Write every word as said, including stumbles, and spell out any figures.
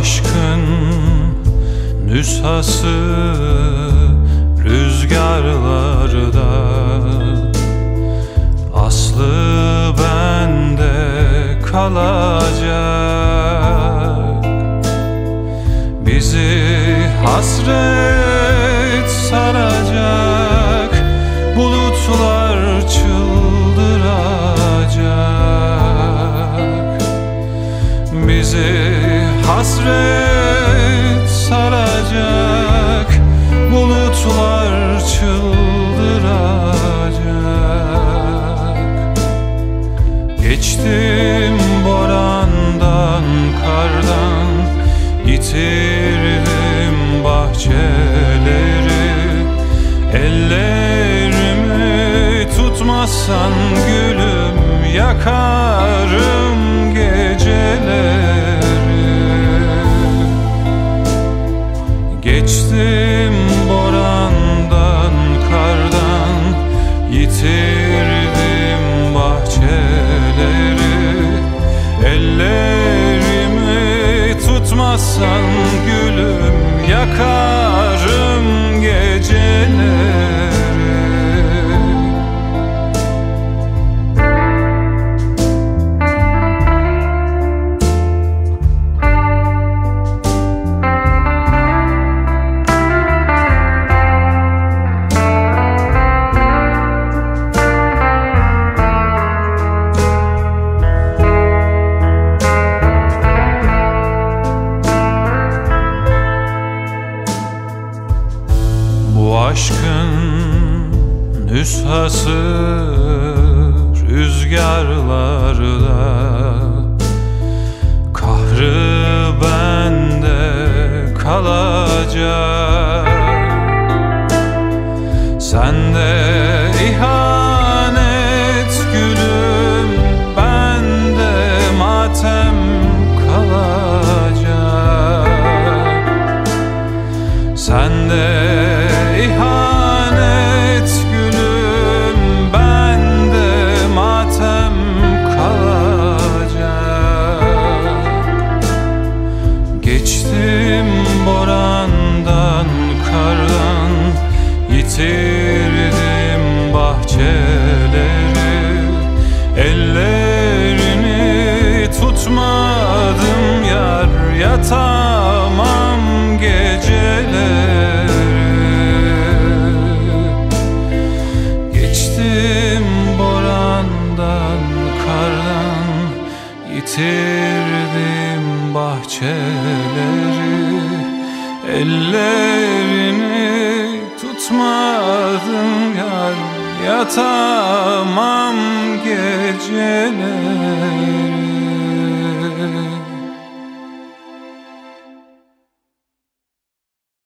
aşkın nüshası rüzgarlarda, aslı bende kalacak. Bizi hasret saracak, bulutlar çıldıracak. Bizi hasret saracak, bulutlar çıldıracak. Geçtim borandan, kardan, yitirdim bahçeleri. Ellerimi tutmazsan gülüm, yakarım geceleri. Geçtim borandan, kardan, yitirdim bahçeleri. Ellerimi tutmazsan gülüm, yakarım geceleri. Bu aşkın nüshası rüzgarlarda, kahrı bende kalacak. Sende ihanet gülüm, bende matem kalacak. Sende İhanet gülüm, bende matem kalacak. Geçtim borandan, kardan, yitirdim bahçeleri. Ellerini tutmadım yar, yatamam geceleri. Yitirdim bahçeleri, ellerini tutmadım yar, yatamam geceleri.